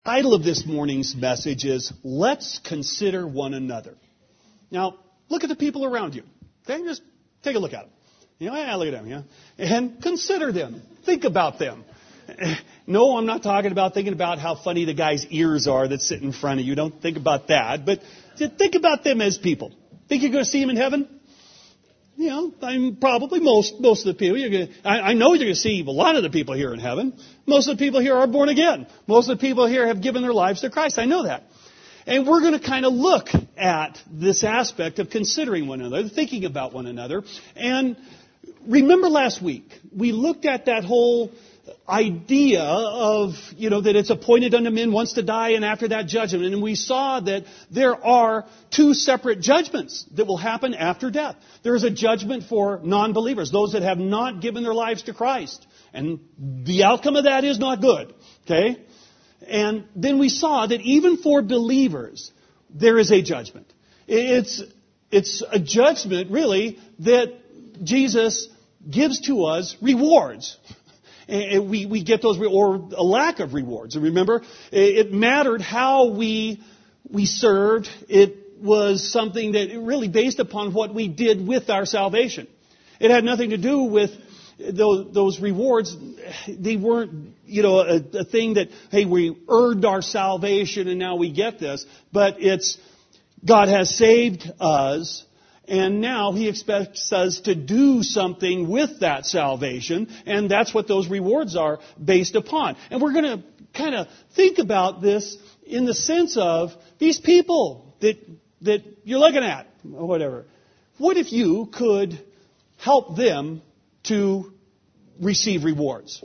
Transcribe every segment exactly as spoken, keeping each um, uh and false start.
title of this morning's message is, Let's Consider One Another. Now, look at the people around you. Okay, just take a look at them. You know, yeah, look at them, yeah. And consider them. Think about them. No, I'm not talking about thinking about how funny the guy's ears are that sit in front of you. Don't think about that. But think about them as people. Think you're going to see them in heaven? You know, I'm probably most most of the people. You're going to, I, I know you're going to see a lot of the people here in heaven. Most of the people here are born again. Most of the people here have given their lives to Christ. I know that. And we're going to kind of look at this aspect of considering one another, thinking about one another. And remember last week, we looked at that whole idea of, you know, that it's appointed unto men once to die and after that judgment. And we saw that there are two separate judgments that will happen after death. There is a judgment for non-believers, those that have not given their lives to Christ. And the outcome of that is not good. Okay? And then we saw that even for believers, there is a judgment. It's, it's a judgment, really, that Jesus gives to us rewards. And we, we get those, or a lack of rewards. And remember, it mattered how we, we served. It was something that really based upon what we did with our salvation. It had nothing to do with those, those rewards. They weren't, you know, a, a thing that, hey, we earned our salvation and now we get this. But it's, God has saved us. And now He expects us to do something with that salvation. And that's what those rewards are based upon. And we're going to kind of think about this in the sense of these people that, that you're looking at, or whatever. What if you could help them to receive rewards?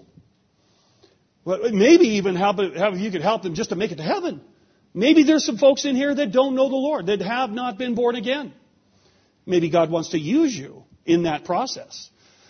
Well, maybe even help, how you could help them just to make it to heaven. Maybe there's some folks in here that don't know the Lord, that have not been born again. Maybe God wants to use you in that process.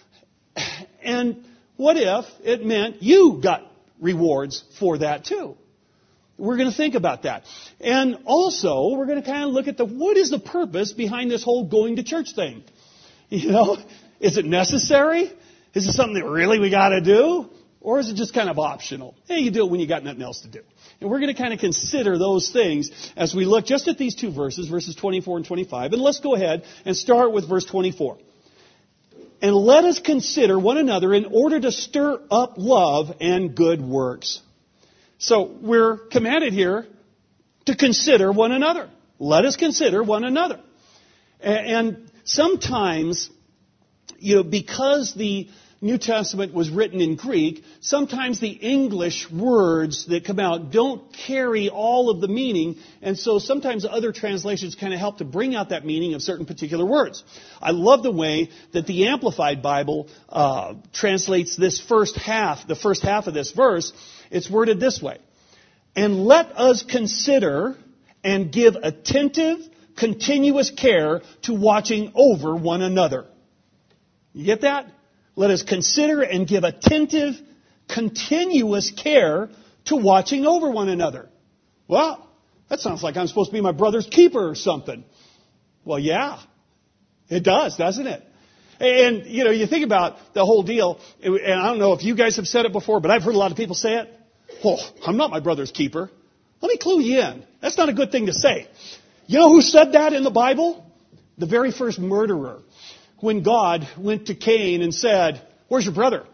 And what if it meant you got rewards for that too? We're going to think about that. And also, we're going to kind of look at the, what is the purpose behind this whole going to church thing? You know, is it necessary? Is it something that really we got to do? Or is it just kind of optional? Hey, you do it when you got nothing else to do. And we're going to kind of consider those things as we look just at these two verses, verses twenty-four and twenty-five. And let's go ahead and start with verse twenty-four. And let us consider one another in order to stir up love and good works. So we're commanded here to consider one another. Let us consider one another. And sometimes, you know, because the New Testament was written in Greek, sometimes the English words that come out don't carry all of the meaning, and so sometimes other translations kind of help to bring out that meaning of certain particular words. I love the way that the Amplified Bible uh, translates this first half, the first half of this verse. It's worded this way: and let us consider and give attentive, continuous care to watching over one another. You get that? Let us consider and give attentive, continuous care to watching over one another. Well, that sounds like I'm supposed to be my brother's keeper or something. Well, yeah, it does, doesn't it? And, you know, you think about the whole deal, and I don't know if you guys have said it before, but I've heard a lot of people say it. Well, I'm not my brother's keeper. Let me clue you in. That's not a good thing to say. You know who said that in the Bible? The very first murderer. When God went to Cain and said, where's your brother?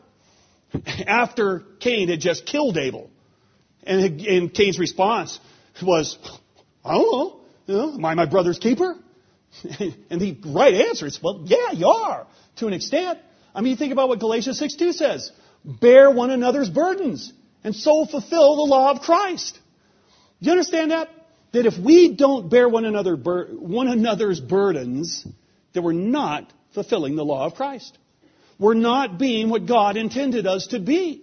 After Cain had just killed Abel. And, and Cain's response was, I don't know. You know, am I my brother's keeper? And the right answer is, well, yeah, you are, to an extent. I mean, think about what Galatians six two says. Bear one another's burdens, and so fulfill the law of Christ. Do you understand that? That if we don't bear one another bur- one another's burdens, that we're not fulfilling the law of Christ. We're not being what God intended us to be.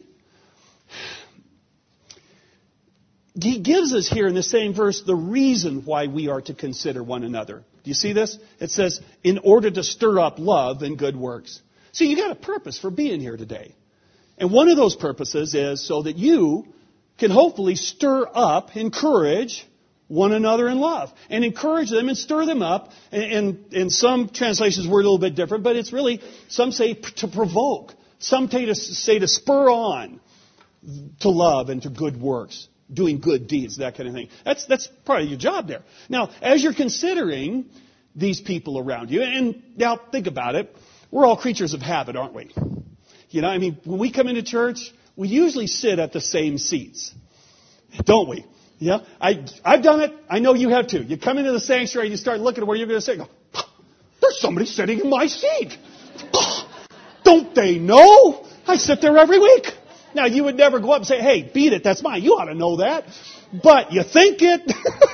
He gives us here in the same verse the reason why we are to consider one another. Do you see this? It says, in order to stir up love and good works. See, you got a purpose for being here today. And one of those purposes is so that you can hopefully stir up, encourage one another in love. And encourage them and stir them up. And, and, and some translations word a little bit different, but it's really, some say to provoke. Some say to, say to spur on to love and to good works. doing good deeds, that kind of thing. That's, that's part of your job there. Now, as you're considering these people around you, and now think about it, we're all creatures of habit, aren't we? You know, I mean, when we come into church, we usually sit at the same seats, don't we? Yeah, I, I've done it. I know you have too. You come into the sanctuary, you start looking at where you're going to sit, go, there's somebody sitting in my seat. Don't they know? I sit there every week. Now, you would never go up and say, hey, beat it, that's mine. You ought to know that. But you think it.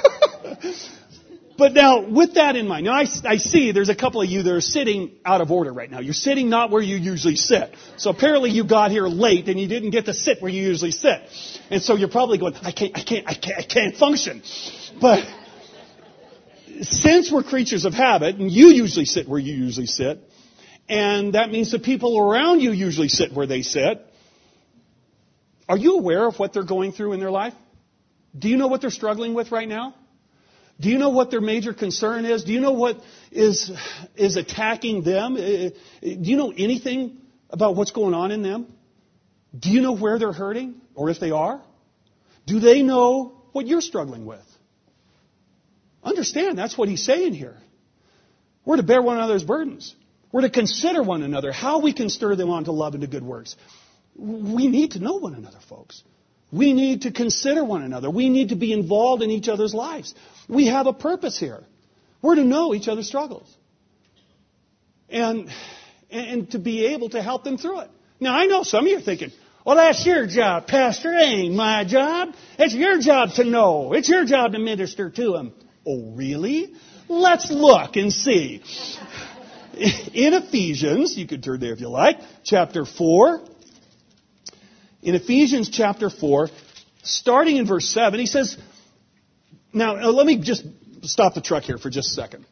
But now, with that in mind, now I, I see there's a couple of you that are sitting out of order right now. You're sitting not where you usually sit. So apparently you got here late and you didn't get to sit where you usually sit. And so you're probably going, I can't, I can't, I can't, I can't function. But since we're creatures of habit, and you usually sit where you usually sit, and that means the people around you usually sit where they sit, are you aware of what they're going through in their life? Do you know what they're struggling with right now? Do you know what their major concern is? Do you know what is is attacking them? Do you know anything about what's going on in them? Do you know where they're hurting, or if they are? Do they know what you're struggling with? Understand, that's what he's saying here. We're to bear one another's burdens. We're to consider one another, how we can stir them on to love and to good works. We need to know one another, folks. We need to consider one another. We need to be involved in each other's lives. We have a purpose here. We're to know each other's struggles. And, and to be able to help them through it. Now, I know some of you are thinking, well, that's your job, Pastor. It ain't my job. It's your job to know. It's your job to minister to them. Oh, really? Let's look and see. In Ephesians, you could turn there if you like, chapter four. In Ephesians chapter four, starting in verse seven, he says, now let me just stop the truck here for just a second.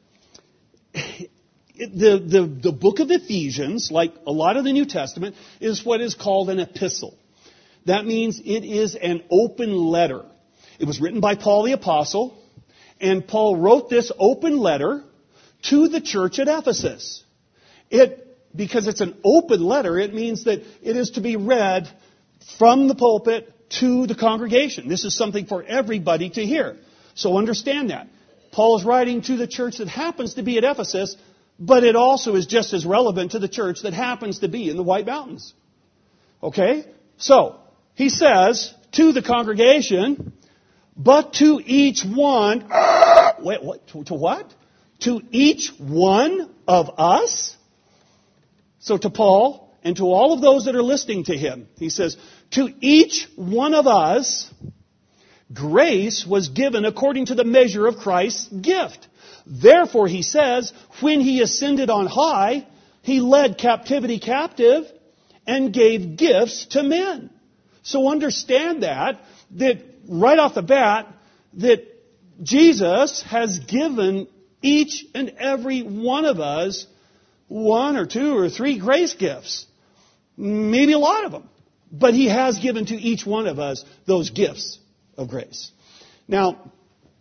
The, the, the book of Ephesians, like a lot of the New Testament, is what is called an epistle. That means it is an open letter. It was written by Paul the Apostle, and Paul wrote this open letter to the church at Ephesus. It, because it's an open letter, it means that it is to be read from the pulpit to the congregation. This is something for everybody to hear. So understand that. Paul is writing to the church that happens to be at Ephesus, but it also is just as relevant to the church that happens to be in the White Mountains. Okay? So, he says to the congregation, but to each one, wait, what? To, to what? To each one of us? So to Paul and to all of those that are listening to him, he says, to each one of us, grace was given according to the measure of Christ's gift. Therefore, he says, when he ascended on high, he led captivity captive and gave gifts to men. So understand that, that right off the bat, that Jesus has given each and every one of us one or two or three grace gifts. Maybe a lot of them. But he has given to each one of us those gifts of grace. Now,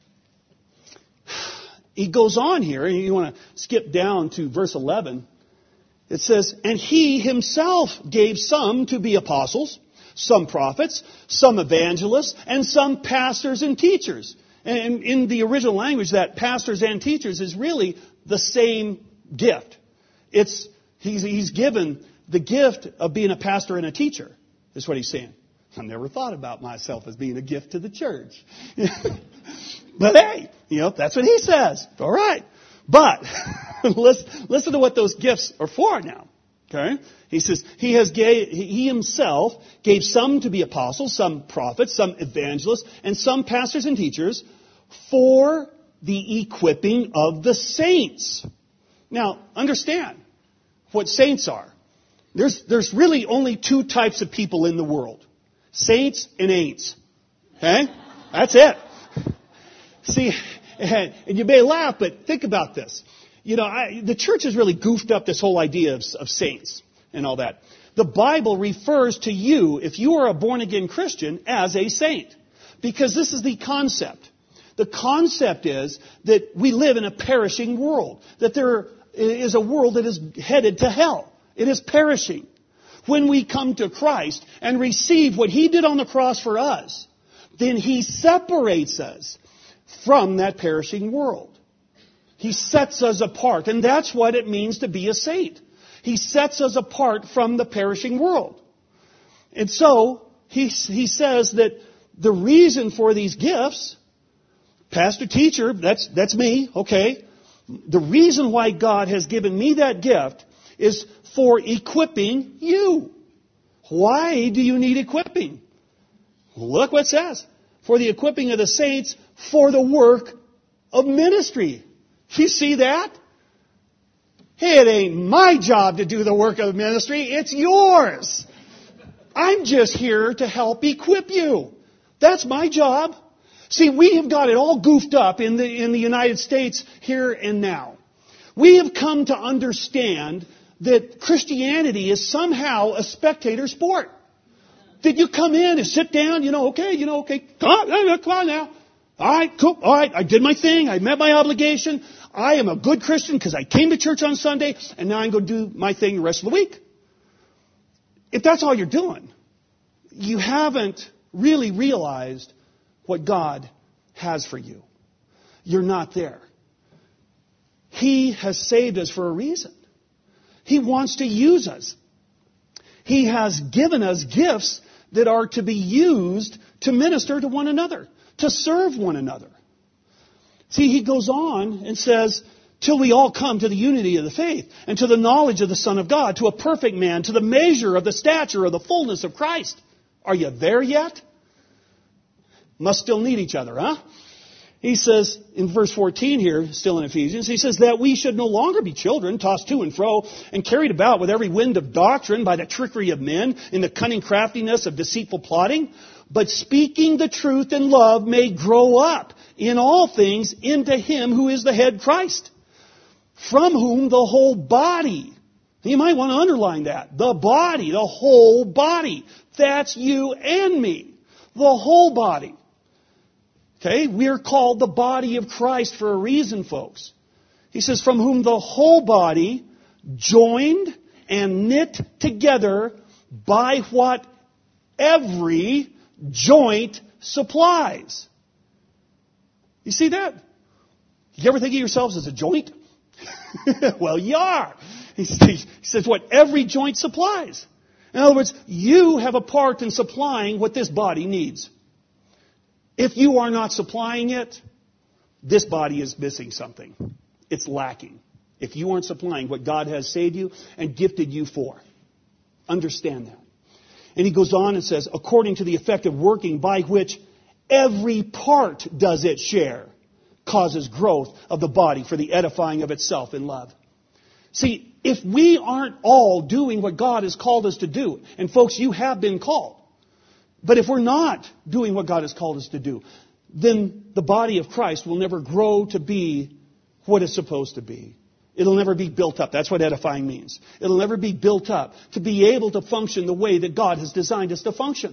he goes on here, and you want to skip down to verse eleven. It says, and he himself gave some to be apostles, some prophets, some evangelists, and some pastors and teachers. And in the original language, that pastors and teachers is really the same gift. It's he's, he's given the gift of being a pastor and a teacher, is what he's saying. I never thought about myself as being a gift to the church. But hey, you know, that's what he says. All right. But listen, listen to what those gifts are for now. Okay? He says he has gave, he himself gave some to be apostles, some prophets, some evangelists, and some pastors and teachers for the equipping of the saints. Now, understand what saints are. There's, there's really only two types of people in the world. Saints and ain'ts. Okay? That's it. See, and, and you may laugh, but think about this. You know, I, the church has really goofed up this whole idea of, of saints and all that. The Bible refers to you, if you are a born-again Christian, as a saint. Because this is the concept. The concept is that we live in a perishing world. That there is a world that is headed to hell. It is perishing. When we come to Christ and receive what He did on the cross for us, then He separates us from that perishing world. He sets us apart. And that's what it means to be a saint. He sets us apart from the perishing world. And so, he, he says that the reason for these gifts, pastor, teacher, that's, that's me, okay. The reason why God has given me that gift is for equipping you. Why do you need equipping? Look what it says. For the equipping of the saints for the work of ministry. You see that? It ain't my job to do the work of ministry. It's yours. I'm just here to help equip you. That's my job. See, we have got it all goofed up in the, in the United States here and now. We have come to understand that Christianity is somehow a spectator sport. That you come in and sit down, you know, okay, you know, okay, come on, come on now. All right, cool, all right, I did my thing, I met my obligation. I am a good Christian because I came to church on Sunday, and now I'm going to do my thing the rest of the week. If that's all you're doing, you haven't really realized what God has for you. You're not there. He has saved us for a reason. He wants to use us. He has given us gifts that are to be used to minister to one another, to serve one another. See, he goes on and says, till we all come to the unity of the faith and to the knowledge of the Son of God, to a perfect man, to the measure of the stature of the fullness of Christ. Are you there yet? Must still need each other, huh? He says in verse fourteen here, still in Ephesians, he says that we should no longer be children, tossed to and fro, and carried about with every wind of doctrine by the trickery of men, in the cunning craftiness of deceitful plotting, but speaking the truth in love may grow up in all things into Him who is the head, Christ, from whom the whole body, you might want to underline that, the body, the whole body, that's you and me, the whole body. Okay, we're called the body of Christ for a reason, folks. He says, from whom the whole body, joined and knit together by what every joint supplies. You see that? You ever think of yourselves as a joint? Well, you are. He says what every joint supplies. In other words, you have a part in supplying what this body needs. If you are not supplying it, this body is missing something. It's lacking. If you aren't supplying what God has saved you and gifted you for. Understand that. And he goes on and says, according to the effective working by which every part does its share, causes growth of the body for the edifying of itself in love. See, if we aren't all doing what God has called us to do, and folks, you have been called, but if we're not doing what God has called us to do, then the body of Christ will never grow to be what it's supposed to be. It'll never be built up. That's what edifying means. It'll never be built up to be able to function the way that God has designed us to function.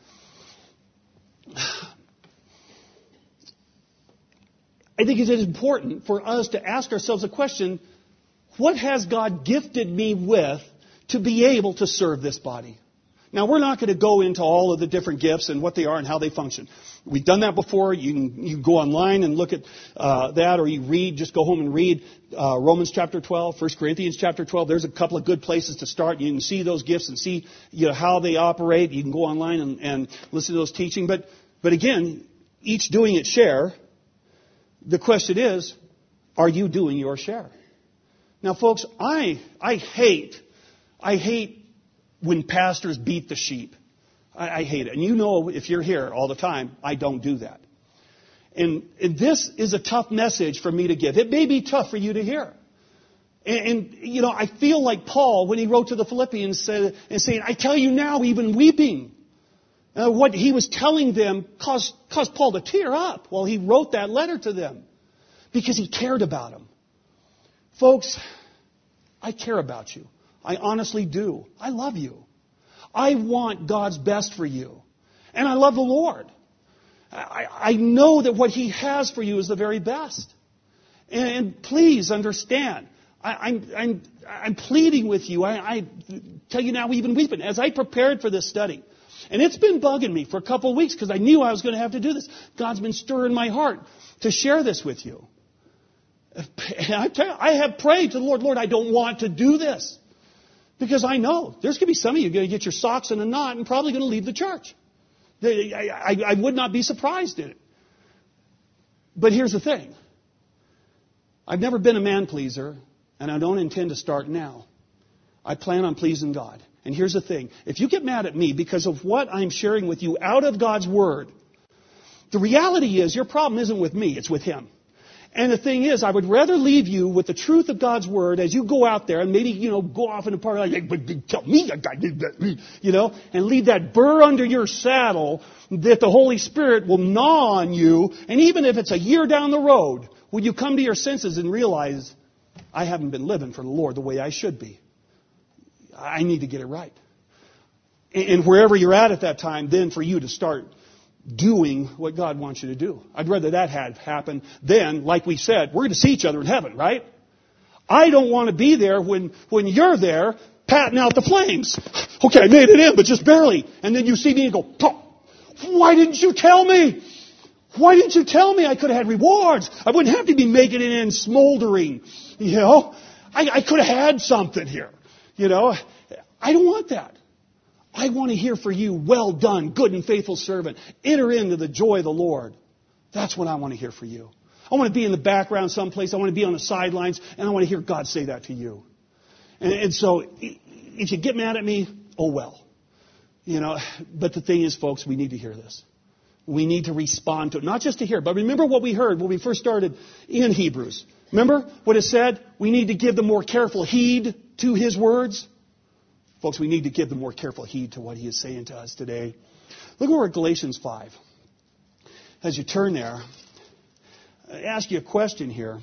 I think it is important for us to ask ourselves a question, what has God gifted me with to be able to serve this body? Now, we're not going to go into all of the different gifts and what they are and how they function. We've done that before. You can, you can go online and look at uh, that, or you read, just go home and read uh, Romans chapter twelve, First Corinthians chapter twelve. There's a couple of good places to start. You can see those gifts and see, you know, how they operate. You can go online and, and listen to those teaching. But, but again, each doing its share. The question is, are you doing your share? Now, folks, I I hate, I hate when pastors beat the sheep. I, I hate it. And you know, if you're here all the time, I don't do that. And, and this is a tough message for me to give. It may be tough for you to hear. And, and you know, I feel like Paul, when he wrote to the Philippians, said, and saying, I tell you now, even weeping. Uh, what he was telling them caused, caused Paul to tear up while he wrote that letter to them. Because he cared about them. Folks, I care about you. I honestly do. I love you. I want God's best for you. And I love the Lord. I, I know that what He has for you is the very best. And, and please understand, I, I'm, I'm, I'm pleading with you. I, I tell you now, even weeping. As I prepared for this study, And it's been bugging me for a couple of weeks because I knew I was going to have to do this. God's been stirring my heart to share this with you. And I, tell you, I have prayed to the Lord, Lord, I don't want to do this. Because I know there's going to be some of you going to get your socks in a knot and probably going to leave the church. I, I, I would not be surprised in it. But here's the thing. I've never been a man pleaser, and I don't intend to start now. I plan on pleasing God. And here's the thing. If you get mad at me because of what I'm sharing with you out of God's Word, the reality is your problem isn't with me, it's with Him. And the thing is, I would rather leave you with the truth of God's Word as you go out there and maybe, you know, go off in a party like, but tell me, you know, and leave that burr under your saddle that the Holy Spirit will gnaw on you. And even if it's a year down the road, when you come to your senses and realize, I haven't been living for the Lord the way I should be. I need to get it right. And wherever you're at at that time, then for you to start doing what God wants you to do. I'd rather that had happened than, like we said, we're going to see each other in heaven, right? I don't want to be there when, when you're there patting out the flames. Okay, I made it in, but just barely. And then you see me and go, Pop, why didn't you tell me? Why didn't you tell me I could have had rewards? I wouldn't have to be making it in smoldering. You know, I, I could have had something here. You know, I don't want that. I want to hear for you, well done, good and faithful servant. Enter into the joy of the Lord. That's what I want to hear for you. I want to be in the background someplace. I want to be on the sidelines. And I want to hear God say that to you. And, and so, if you get mad at me, oh well. You know, but the thing is, folks, we need to hear this. We need to respond to it. Not just to hear, but remember what we heard when we first started in Hebrews. Remember what it said? We need to give the more careful heed to His words. Folks, we need to give the more careful heed to what He is saying to us today. Look over at Galatians five. As you turn there, I ask you a question here.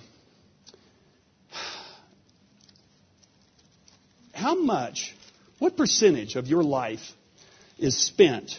How much, what percentage of your life is spent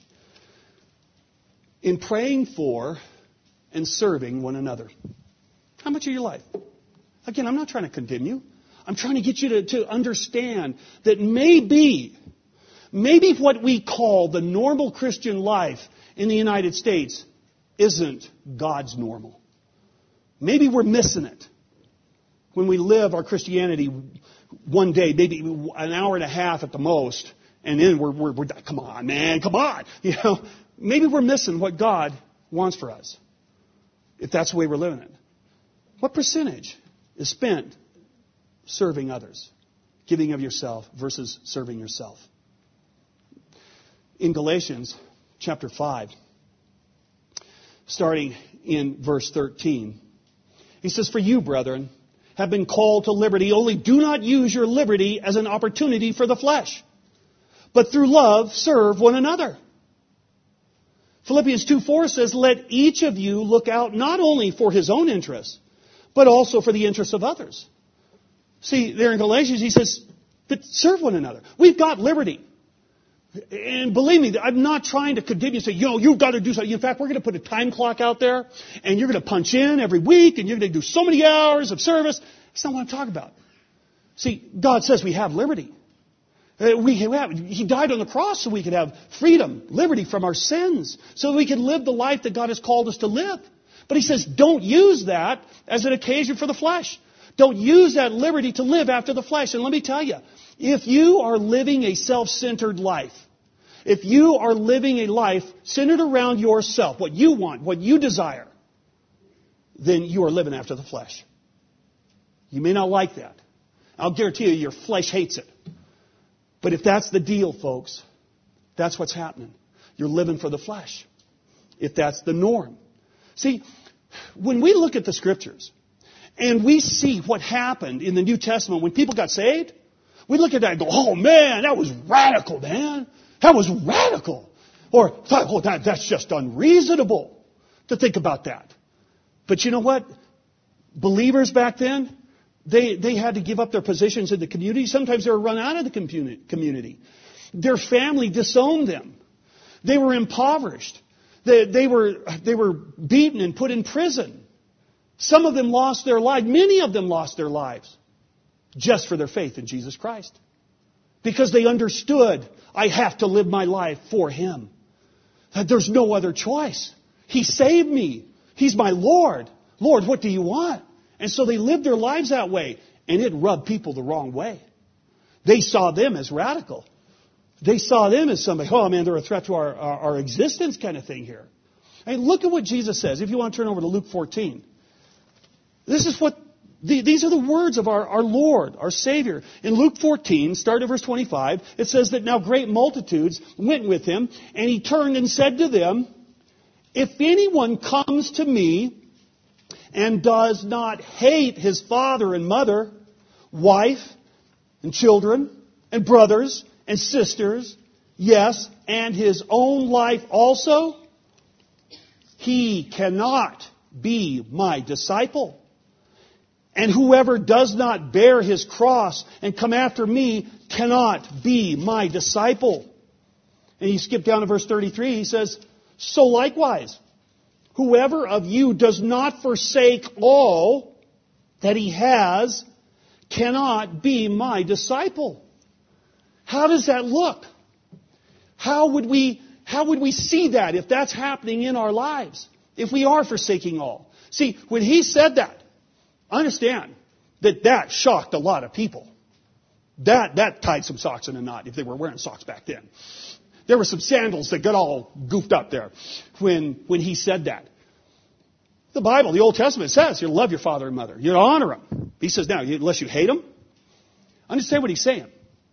in praying for and serving one another? How much of your life? Again, I'm not trying to condemn you. I'm trying to get you to, to understand that maybe, maybe what we call the normal Christian life in the United States isn't God's normal. Maybe we're missing it when we live our Christianity one day, maybe an hour and a half at the most, and then we're, we're, we're come on, man, come on. You know, maybe we're missing what God wants for us, if that's the way we're living it. What percentage is spent serving others, giving of yourself versus serving yourself? In Galatians chapter five, starting in verse thirteen, he says, "For you, brethren, have been called to liberty, only do not use your liberty as an opportunity for the flesh, but through love serve one another." Philippians two four says, "Let each of you look out not only for his own interests, but also for the interests of others." See, there in Galatians, he says, but serve one another. We've got liberty. And believe me, I'm not trying to condemn you and say, you know, you've got to do something. In fact, we're going to put a time clock out there, and you're going to punch in every week, and you're going to do so many hours of service. That's not what I'm talking about. See, God says we have liberty. Uh, we have, He died on the cross so we could have freedom, liberty from our sins, so that we can live the life that God has called us to live. But He says, don't use that as an occasion for the flesh. Don't use that liberty to live after the flesh. And let me tell you, if you are living a self-centered life, if you are living a life centered around yourself, what you want, what you desire, then you are living after the flesh. You may not like that. I'll guarantee you your flesh hates it. But if that's the deal, folks, that's what's happening. You're living for the flesh. If that's the norm. See, when we look at the Scriptures, and we see what happened in the New Testament when people got saved, we look at that and go, oh man, that was radical, man. That was radical. Or, oh, that, that's just unreasonable to think about that. But you know what? Believers back then, they, they had to give up their positions in the community. Sometimes they were run out of the community. Their family disowned them. They were impoverished. They, they were, they were beaten and put in prison. Some of them lost their lives. Many of them lost their lives just for their faith in Jesus Christ. Because they understood, I have to live my life for Him. That there's no other choice. He saved me. He's my Lord. Lord, what do you want? And so they lived their lives that way. And it rubbed people the wrong way. They saw them as radical. They saw them as somebody, oh man, they're a threat to our, our, our existence kind of thing here. And look at what Jesus says. If you want to turn over to Luke fourteen. This is what, the, these are the words of our, our Lord, our Savior. In Luke fourteen, start at verse twenty-five, it says that now great multitudes went with Him, and He turned and said to them, if anyone comes to me and does not hate his father and mother, wife and children and brothers and sisters, yes, and his own life also, he cannot be my disciple. And whoever does not bear his cross and come after me cannot be my disciple. And you skip down to verse thirty-three, he says, so likewise, whoever of you does not forsake all that he has cannot be my disciple. How does that look? How would we, how would we see that if that's happening in our lives? If we are forsaking all. See, when he said that, understand that that shocked a lot of people. That, that tied some socks in a knot if they were wearing socks back then. There were some sandals that got all goofed up there when, when he said that. The Bible, the Old Testament says you love your father and mother. You honor them. He says now, unless you hate them. Understand what he's saying.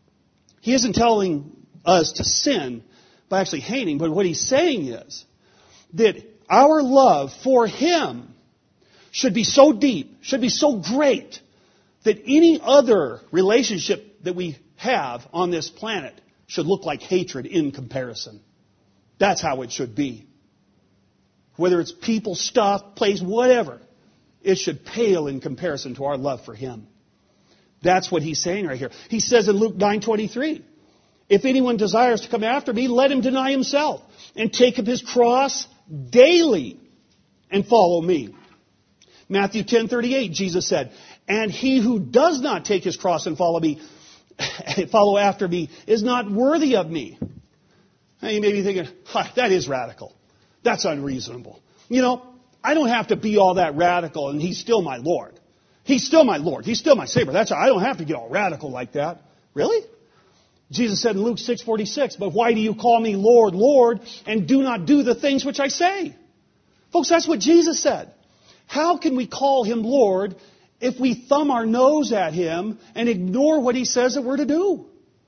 He isn't telling us to sin by actually hating, but what he's saying is that our love for Him should be so deep, should be so great, that any other relationship that we have on this planet should look like hatred in comparison. That's how it should be. Whether it's people, stuff, place, whatever, it should pale in comparison to our love for Him. That's what he's saying right here. He says in Luke nine twenty-three, if anyone desires to come after me, let him deny himself and take up his cross daily and follow me. Matthew ten thirty-eight, Jesus said, and he who does not take his cross and follow me, follow after me, is not worthy of me. Now you may be thinking, huh, that is radical. That's unreasonable. You know, I don't have to be all that radical, and He's still my Lord. He's still my Lord. He's still my Savior. That's I don't have to get all radical like that. Really? Jesus said in Luke six forty-six, but why do you call me Lord, Lord, and do not do the things which I say? Folks, that's what Jesus said. How can we call Him Lord if we thumb our nose at Him and ignore what He says that we're to do?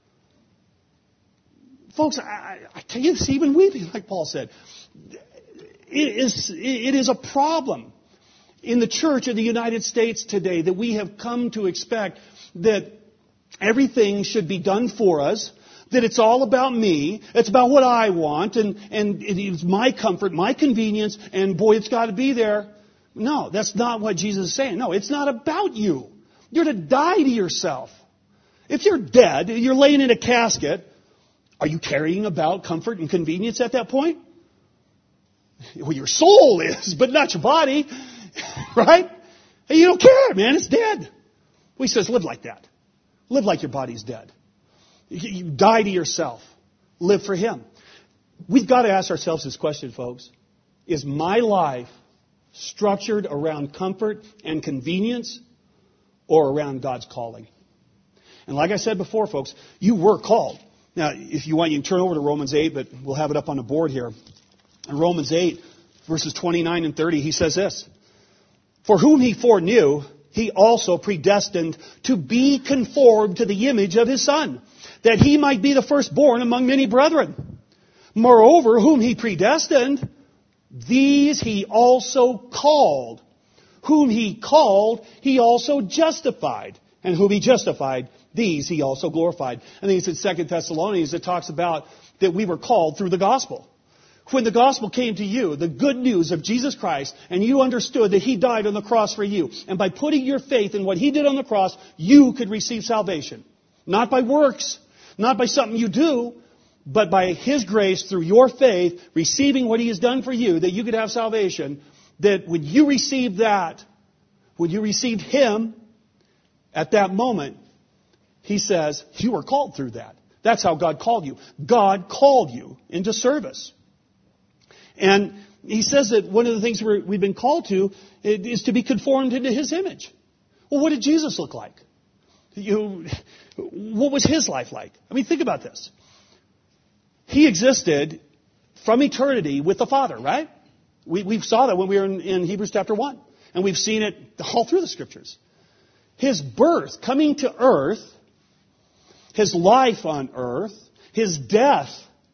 Folks, I, I tell you this, even weeping, like Paul said. It is, it is a problem in the church in the United States today that we have come to expect that everything should be done for us, that it's all about me, it's about what I want, and, and it's my comfort, my convenience, and boy, it's got to be there. No, that's not what Jesus is saying. No, it's not about you. You're to die to yourself. If you're dead, you're laying in a casket, are you carrying about comfort and convenience at that point? Well, your soul is, but not your body. Right? And you don't care, man. It's dead. Well, he says, live like that. Live like your body's dead. You die to yourself. Live for Him. We've got to ask ourselves this question, folks. Is my life structured around comfort and convenience or around God's calling? And like I said before, folks, you were called. Now, if you want, you can turn over to Romans eight, but we'll have it up on the board here. In Romans eight, verses twenty-nine and thirty, he says this. For whom He foreknew, He also predestined to be conformed to the image of His Son, that He might be the firstborn among many brethren. Moreover, whom He predestined, these He also called. Whom He called, He also justified. And whom He justified, these He also glorified. I think it's in Second Thessalonians it talks about that we were called through the gospel. When the gospel came to you, the good news of Jesus Christ, and you understood that He died on the cross for you, and by putting your faith in what He did on the cross, you could receive salvation. Not by works, not by something you do, but by His grace through your faith, receiving what He has done for you, that you could have salvation, that when you received that, when you received Him, at that moment, he says, you were called through that. That's how God called you. God called you into service. And he says that one of the things we're, we've been called to is to be conformed into his image. Well, what did Jesus look like? You, what was his life like? I mean, think about this. He existed from eternity with the Father, right? We, we saw that when we were in, in Hebrews chapter one. And we've seen it all through the Scriptures. His birth, coming to earth, his life on earth, his death,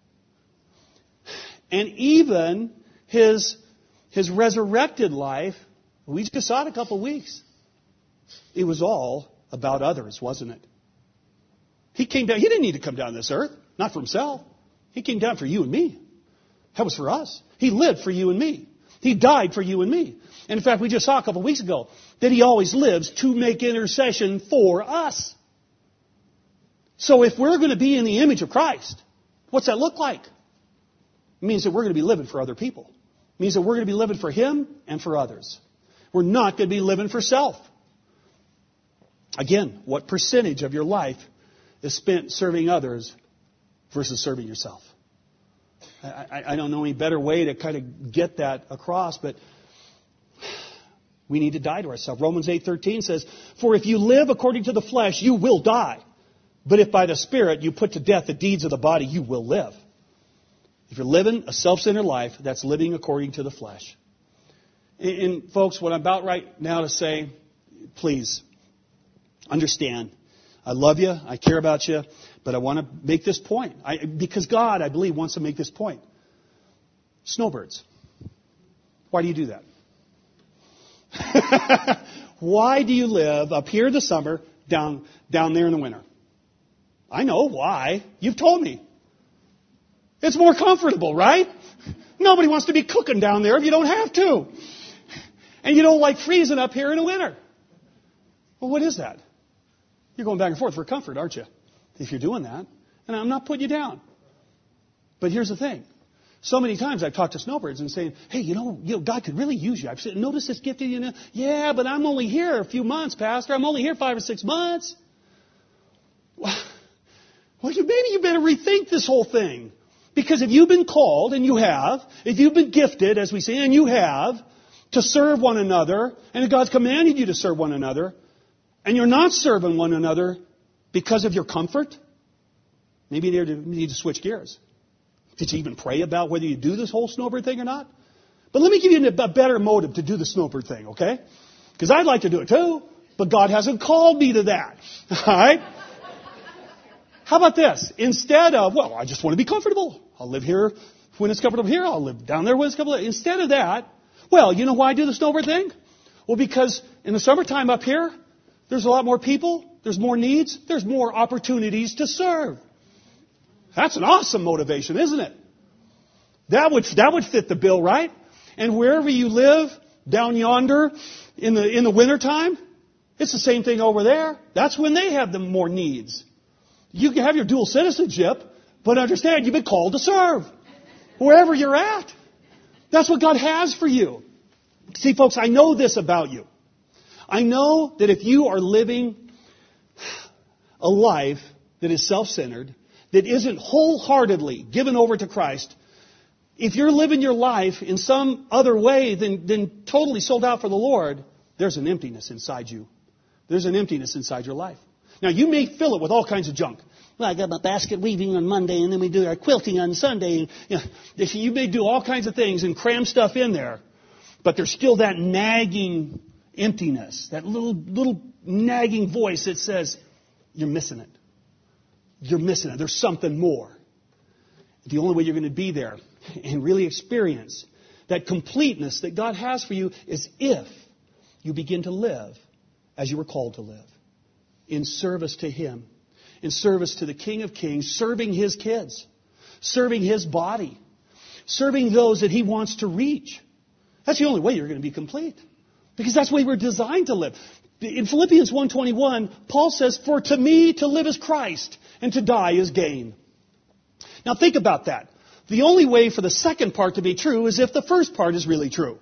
and even his, his resurrected life, we just saw it a couple of weeks. It was all about others, wasn't it? He came down. He didn't need to come down this earth, not for himself. He came down for you and me. That was for us. He lived for you and me. He died for you and me. And in fact, we just saw a couple of weeks ago that he always lives to make intercession for us. So if we're going to be in the image of Christ, what's that look like? It means that we're going to be living for other people. It means that we're going to be living for him and for others. We're not going to be living for self. Again, what percentage of your life is spent serving others versus serving yourself? I, I don't know any better way to kind of get that across, but we need to die to ourselves. Romans eight thirteen says, for if you live according to the flesh, you will die. But if by the Spirit you put to death the deeds of the body, you will live. If you're living a self-centered life, that's living according to the flesh. And, and folks, what I'm about right now to say, please understand. I love you. I care about you. But I want to make this point. I, because God, I believe, wants to make this point. Snowbirds. Why do you do that? Why do you live up here in the summer, down, down there in the winter? I know why. You've told me. It's more comfortable, right? Nobody wants to be cooking down there if you don't have to. And you don't like freezing up here in the winter. Well, what is that? You're going back and forth for comfort, aren't you? If you're doing that. And I'm not putting you down. But here's the thing. So many times I've talked to snowbirds and saying, hey, you know, you know, God could really use you. I've said, notice this gift in you. Know? Yeah, but I'm only here a few months, Pastor. I'm only here five or six months. Well, you, maybe you better rethink this whole thing. Because if you've been called, and you have, if you've been gifted, as we say, and you have, to serve one another, and if God's commanded you to serve one another, and you're not serving one another because of your comfort, maybe you need to switch gears. Did you even pray about whether you do this whole snowbird thing or not? But let me give you a better motive to do the snowbird thing, okay? Because I'd like to do it too, but God hasn't called me to that. All right? How about this? Instead of, well, I just want to be comfortable. I'll live here when it's comfortable here. I'll live down there when it's comfortable. Instead of that, well, you know why I do the snowbird thing? Well, because in the summertime up here, there's a lot more people. There's more needs. There's more opportunities to serve. That's an awesome motivation, isn't it? That would, that would fit the bill, right? And wherever you live, down yonder, in the, in the wintertime, it's the same thing over there. That's when they have the more needs. You can have your dual citizenship, but understand you've been called to serve. Wherever you're at. That's what God has for you. See, folks, I know this about you. I know that if you are living a life that is self-centered, that isn't wholeheartedly given over to Christ, if you're living your life in some other way than, than totally sold out for the Lord, there's an emptiness inside you. There's an emptiness inside your life. Now, you may fill it with all kinds of junk. Well, I got my basket weaving on Monday, and then we do our quilting on Sunday. And, you know, you may do all kinds of things and cram stuff in there, but there's still that nagging emptiness, that little little nagging voice that says, you're missing it. You're missing it. There's something more. The only way you're going to be there and really experience that completeness that God has for you is if you begin to live as you were called to live. In service to Him. In service to the King of Kings. Serving His kids. Serving His body. Serving those that He wants to reach. That's the only way you're going to be complete. Because that's the way we're designed to live. In Philippians one twenty-one, Paul says, for to me to live is Christ, and to die is gain. Now think about that. The only way for the second part to be true is if the first part is really true.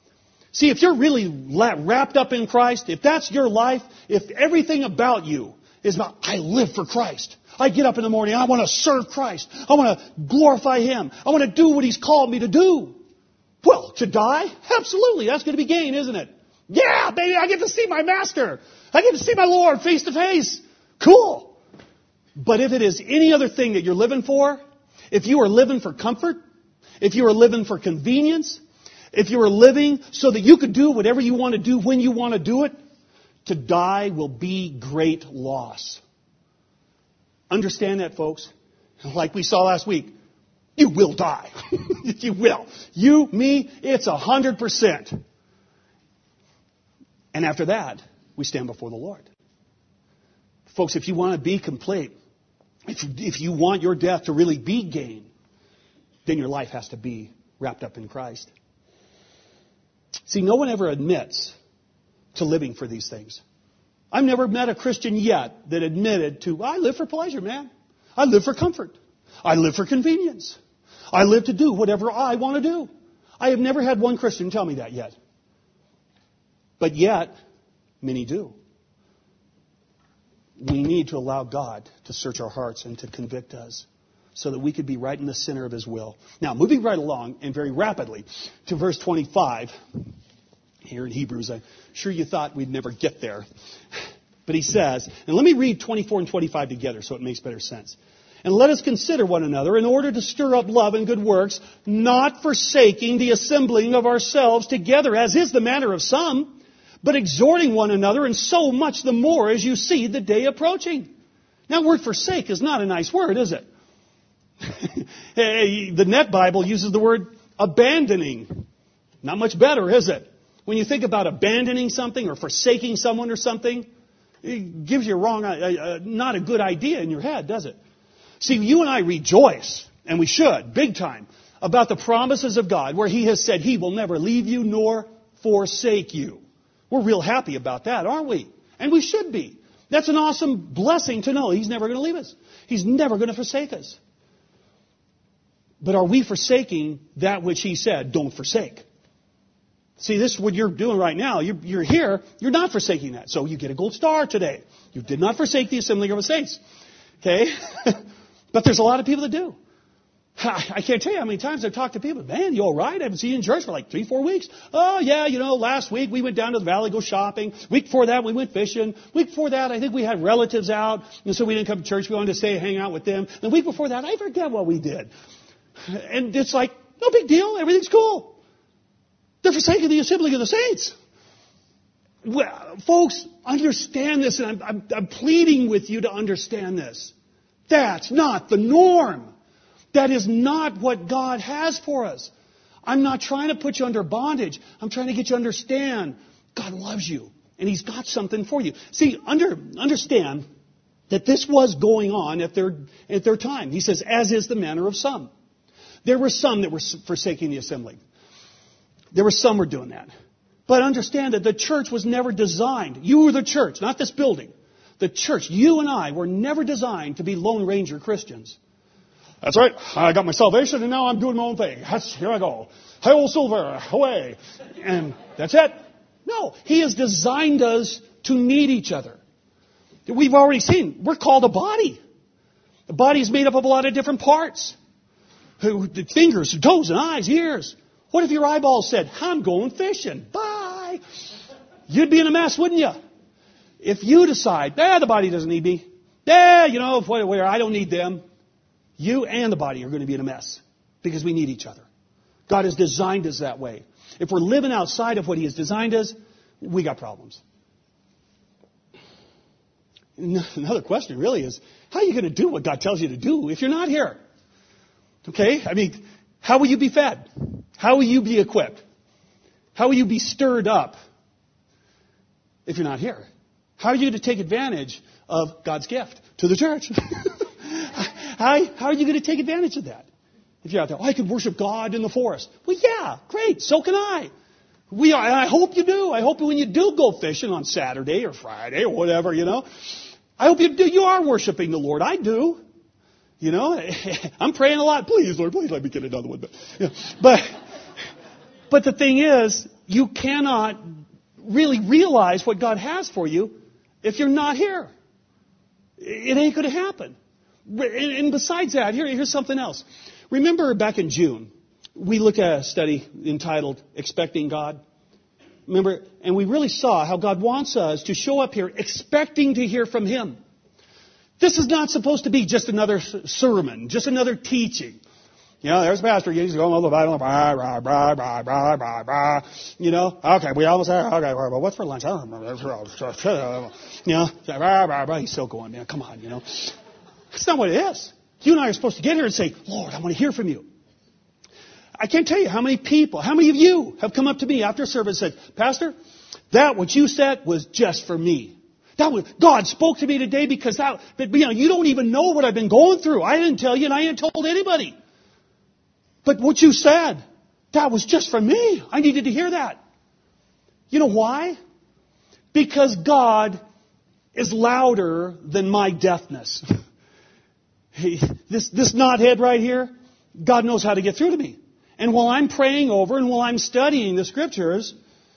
See, if you're really wrapped up in Christ, if that's your life, if everything about you is about, I live for Christ. I get up in the morning, I want to serve Christ. I want to glorify Him. I want to do what He's called me to do. Well, to die? Absolutely. That's going to be gain, isn't it? Yeah, baby, I get to see my Master. I get to see my Lord face to face. Cool. But if it is any other thing that you're living for, if you are living for comfort, if you are living for convenience, if you are living so that you could do whatever you want to do when you want to do it, to die will be great loss. Understand that, folks? Like we saw last week, you will die. You will. You, me, it's a hundred percent. And after that, we stand before the Lord. Folks, if you want to be complete, if, if you want your death to really be gain, then your life has to be wrapped up in Christ. See, no one ever admits to living for these things. I've never met a Christian yet that admitted to, I live for pleasure, man. I live for comfort. I live for convenience. I live to do whatever I want to do. I have never had one Christian tell me that yet. But yet, many do. We need to allow God to search our hearts and to convict us so that we could be right in the center of His will. Now, moving right along and very rapidly to verse twenty-five here in Hebrews. I'm sure you thought we'd never get there. But he says, and let me read twenty-four and twenty-five together so it makes better sense. And let us consider one another in order to stir up love and good works, not forsaking the assembling of ourselves together, as is the manner of some, but exhorting one another, and so much the more as you see the day approaching. Now, word forsake is not a nice word, is it? The Net Bible uses the word abandoning. Not much better, is it? When you think about abandoning something or forsaking someone or something, it gives you a wrong, uh, uh, not a good idea in your head, does it? See, you and I rejoice, and we should, big time, about the promises of God, where He has said He will never leave you nor forsake you. We're real happy about that, aren't we? And we should be. That's an awesome blessing to know He's never going to leave us. He's never going to forsake us. But are we forsaking that which He said, don't forsake? See, this is what you're doing right now. You're, you're here. You're not forsaking that. So you get a gold star today. You did not forsake the assembling of the saints. Okay? But there's a lot of people that do. I can't tell you how many times I've talked to people. Man, you all right? I haven't seen you in church for like three, four weeks. Oh, yeah, you know, last week we went down to the valley, go shopping. Week before that, we went fishing. Week before that, I think we had relatives out. And so we didn't come to church. We wanted to stay and hang out with them. The week before that, I forget what we did. And it's like, no big deal. Everything's cool. They're forsaking the assembling of the saints. Well, folks, understand this, and I'm, I'm, I'm pleading with you to understand this. That's not the norm. That is not what God has for us. I'm not trying to put you under bondage. I'm trying to get you to understand God loves you, and He's got something for you. See, under, understand that this was going on at their, at their time. He says, as is the manner of some. There were some that were forsaking the assembly. There were some who were doing that. But understand that the church was never designed. You were the church, not this building. The church, you and I, were never designed to be Lone Ranger Christians. That's right. I got my salvation and now I'm doing my own thing. That's, here I go. Hey, old silver, away. And that's it. No, He has designed us to need each other. We've already seen, we're called a body. The body is made up of a lot of different parts. Fingers, toes, and eyes, ears. What if your eyeballs said, I'm going fishing. Bye. You'd be in a mess, wouldn't you? If you decide, eh, the body doesn't need me. Eh, you know, where I don't need them. You and the body are going to be in a mess because we need each other. God has designed us that way. If we're living outside of what He has designed us, we got problems. Another question really is, how are you going to do what God tells you to do if you're not here? Okay? I mean, how will you be fed? How will you be equipped? How will you be stirred up if you're not here? How are you going to take advantage of God's gift to the church? how, how are you going to take advantage of that? If you're out there, oh, I could worship God in the forest. Well, yeah, great. So can I. We are, and I hope you do. I hope when you do go fishing on Saturday or Friday or whatever, you know, I hope you do. You are worshiping the Lord. I do. You know, I'm praying a lot. Please, Lord, please let me get another one. But, you know, but, but the thing is, you cannot really realize what God has for you if you're not here. It ain't going to happen. And besides that, here, here's something else. Remember back in June, we looked at a study entitled Expecting God. Remember, and we really saw how God wants us to show up here expecting to hear from Him. This is not supposed to be just another sermon, just another teaching. You know, there's the pastor, he's going over the Bible, blah, blah, blah, blah, blah, blah, blah. You know, okay, we almost have, okay, well, what's for lunch? I don't remember. You know, blah, blah, blah. He's still going, man, come on, you know. That's not what it is. You and I are supposed to get here and say, Lord, I want to hear from you. I can't tell you how many people, how many of you have come up to me after service and said, Pastor, that what you said was just for me. That was, God spoke to me today because that, but, you know, you don't even know what I've been going through. I didn't tell you and I ain't told anybody. But what you said, that was just for me. I needed to hear that. You know why? Because God is louder than my deafness. Hey, this, this knothead right here, God knows how to get through to me. And while I'm praying over and while I'm studying the Scriptures,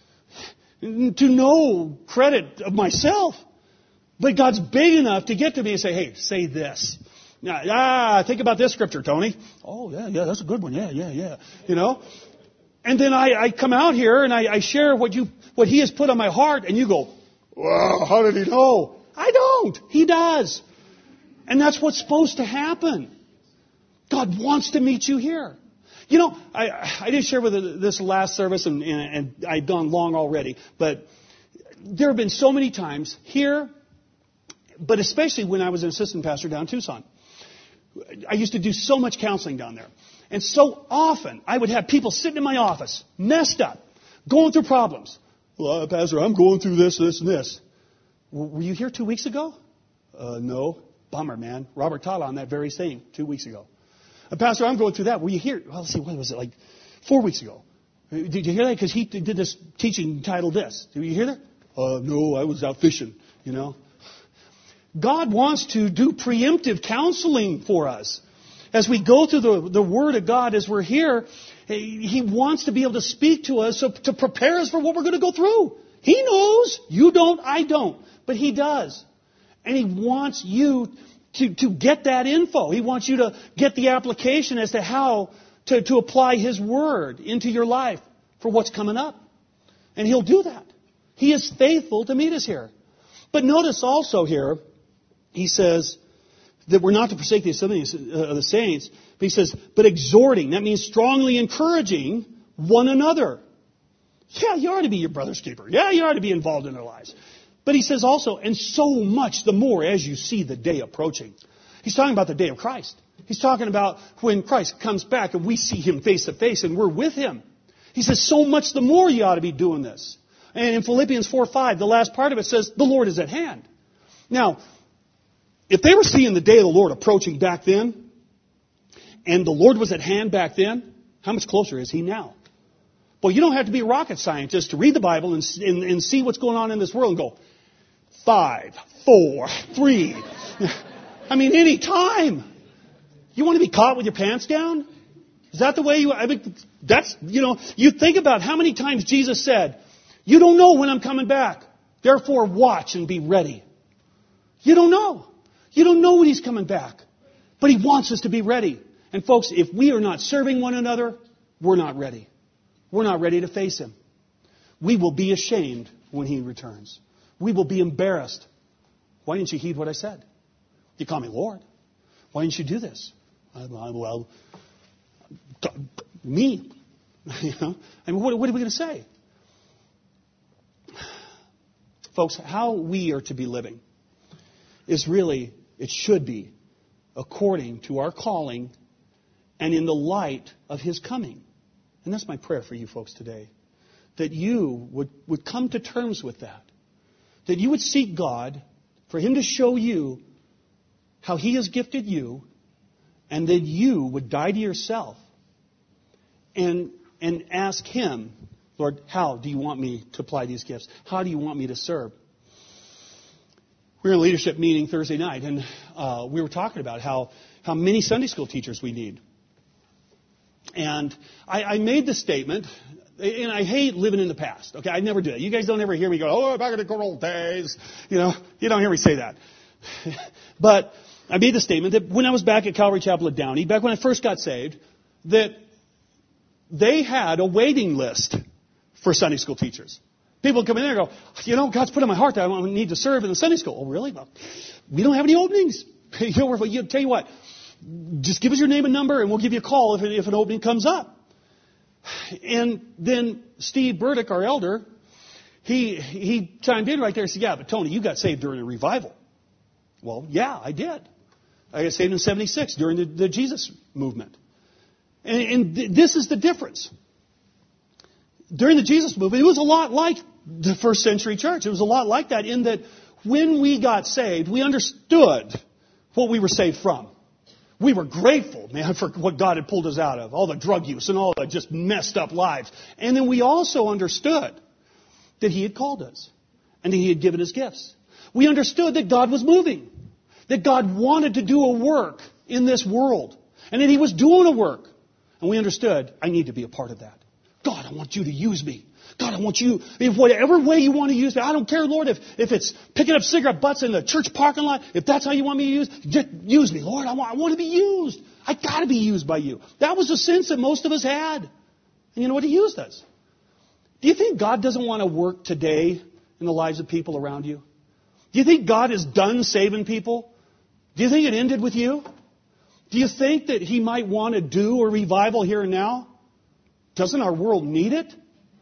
to no credit of myself, but God's big enough to get to me and say, hey, say this. Now, ah, think about this Scripture, Tony. Oh, yeah, yeah, that's a good one. Yeah, yeah, yeah. You know? And then I, I come out here and I, I share what you, what He has put on my heart, and you go, wow, how did He know? I don't. He does. And that's what's supposed to happen. God wants to meet you here. You know, I, I did share with this last service, and, and, and I've gone long already, but there have been so many times here, but especially when I was an assistant pastor down in Tucson. I used to do so much counseling down there. And so often I would have people sitting in my office, messed up, going through problems. Well, Pastor, I'm going through this, this, and this. Were you here two weeks ago? Uh, no. Bummer, man. Robert taught on that very thing two weeks ago. Uh, Pastor, I'm going through that. Were you here? Well, let's see, what was it, like four weeks ago? Did you hear that? Because he did this teaching titled this. Did you hear that? Uh, no, I was out fishing, you know. God wants to do preemptive counseling for us. As we go through the, the Word of God, as we're here, He wants to be able to speak to us so, to prepare us for what we're going to go through. He knows. You don't, I don't. But He does. And He wants you to, to get that info. He wants you to get the application as to how to, to apply His Word into your life for what's coming up. And He'll do that. He is faithful to meet us here. But notice also here, He says that we're not to forsake the assembly of the saints. But He says, but exhorting. That means strongly encouraging one another. Yeah, you ought to be your brother's keeper. Yeah, you ought to be involved in their lives. But He says also, and so much the more as you see the day approaching. He's talking about the day of Christ. He's talking about when Christ comes back and we see Him face to face and we're with Him. He says, so much the more you ought to be doing this. And in Philippians four five, the last part of it says, the Lord is at hand. Now, if they were seeing the day of the Lord approaching back then, and the Lord was at hand back then, how much closer is He now? Well, you don't have to be a rocket scientist to read the Bible and, and, and see what's going on in this world and go, five, four, three. I mean, any time. You want to be caught with your pants down? Is that the way you, I mean, that's, you know, you think about how many times Jesus said, you don't know when I'm coming back. Therefore, watch and be ready. You don't know. You don't know when He's coming back. But He wants us to be ready. And folks, if we are not serving one another, we're not ready. We're not ready to face Him. We will be ashamed when He returns. We will be embarrassed. Why didn't you heed what I said? You call me Lord. Why didn't you do this? I, well, me. You know? I mean, what, what are we going to say? Folks, how we are to be living is really, it should be, according to our calling and in the light of His coming. And that's my prayer for you folks today. That you would, would come to terms with that. That you would seek God for Him to show you how He has gifted you, and that you would die to yourself and, and ask Him, Lord, how do you want me to apply these gifts? How do you want me to serve? We were in a leadership meeting Thursday night, and uh, we were talking about how, how many Sunday school teachers we need. And I, I made the statement, and I hate living in the past. Okay, I never do that. You guys don't ever hear me go, oh, back in the good old days. You know, you don't hear me say that. But I made the statement that when I was back at Calvary Chapel at Downey, back when I first got saved, that they had a waiting list for Sunday school teachers. People come in there and go, you know, God's put in my heart that I need to serve in the Sunday school. Oh, really? Well, we don't have any openings. You know, you tell you what, just give us your name and number and we'll give you a call if, if an opening comes up. And then Steve Burdick, our elder, he he chimed in right there and said, yeah, but Tony, you got saved during a revival. Well, yeah, I did. I got saved in seventy-six during the, the Jesus movement. And, and th- this is the difference. During the Jesus movement, it was a lot like the first century church. It was a lot like that in that when we got saved, we understood what we were saved from. We were grateful, man, for what God had pulled us out of, all the drug use and all the just messed up lives. And then we also understood that He had called us and that He had given us gifts. We understood that God was moving, that God wanted to do a work in this world, and that He was doing a work. And we understood, I need to be a part of that. God, I want you to use me. God, I want you, in whatever way you want to use me. I don't care, Lord, if, if it's picking up cigarette butts in the church parking lot. If that's how you want me to use, just use me, Lord. I want, I want to be used. I got to be used by you. That was the sense that most of us had. And you know what? He used us. Do you think God doesn't want to work today in the lives of people around you? Do you think God is done saving people? Do you think it ended with you? Do you think that He might want to do a revival here and now? Doesn't our world need it?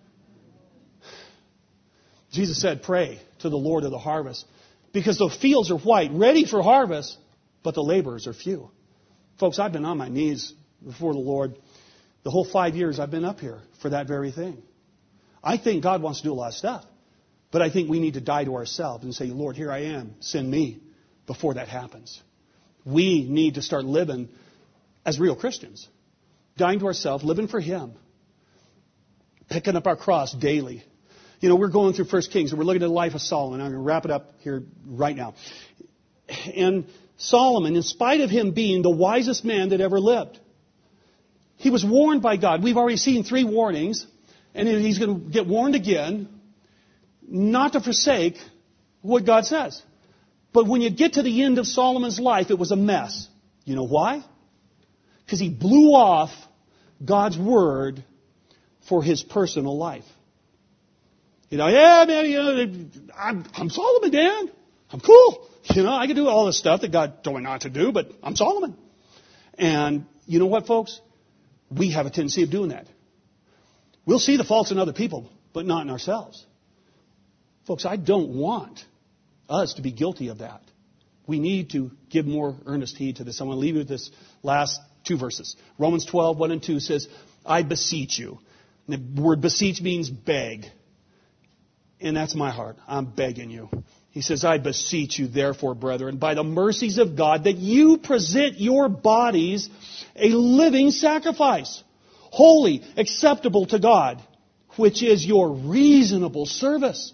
Jesus said, pray to the Lord of the harvest, because the fields are white, ready for harvest, but the laborers are few. Folks, I've been on my knees before the Lord the whole five years I've been up here for that very thing. I think God wants to do a lot of stuff, but I think we need to die to ourselves and say, Lord, here I am, send me, before that happens. We need to start living as real Christians, dying to ourselves, living for Him, picking up our cross daily. You know, we're going through First Kings, and we're looking at the life of Solomon. I'm going to wrap it up here right now. And Solomon, in spite of him being the wisest man that ever lived, he was warned by God. We've already seen three warnings, and he's going to get warned again not to forsake what God says. But when you get to the end of Solomon's life, it was a mess. You know why? Because he blew off God's word for his personal life. You know, yeah, man, you know, I'm, I'm Solomon, man. I'm cool. You know, I can do all this stuff that God told me not to do, but I'm Solomon. And you know what, folks? We have a tendency of doing that. We'll see the faults in other people, but not in ourselves. Folks, I don't want us to be guilty of that. We need to give more earnest heed to this. I want to leave you with this last two verses. Romans twelve, one and two says, I beseech you. And the word beseech means beg. And that's my heart. I'm begging you. He says, I beseech you, therefore, brethren, by the mercies of God, that you present your bodies a living sacrifice, holy, acceptable to God, which is your reasonable service.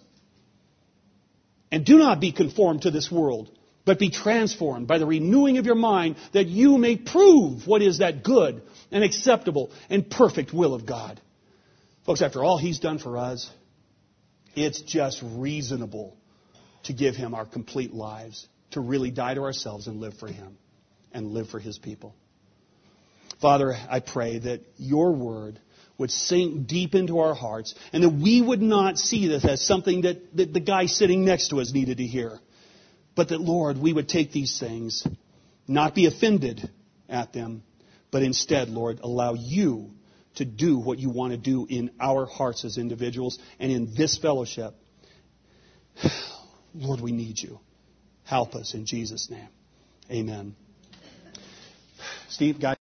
And do not be conformed to this world, but be transformed by the renewing of your mind, that you may prove what is that good and acceptable and perfect will of God. Folks, after all He's done for us, it's just reasonable to give Him our complete lives, to really die to ourselves and live for Him and live for His people. Father, I pray that your word would sink deep into our hearts and that we would not see this as something that, that the guy sitting next to us needed to hear. But that, Lord, we would take these things, not be offended at them, but instead, Lord, allow you to do what you want to do in our hearts as individuals and in this fellowship. Lord, we need you. Help us in Jesus' name. Amen. Steve, guys.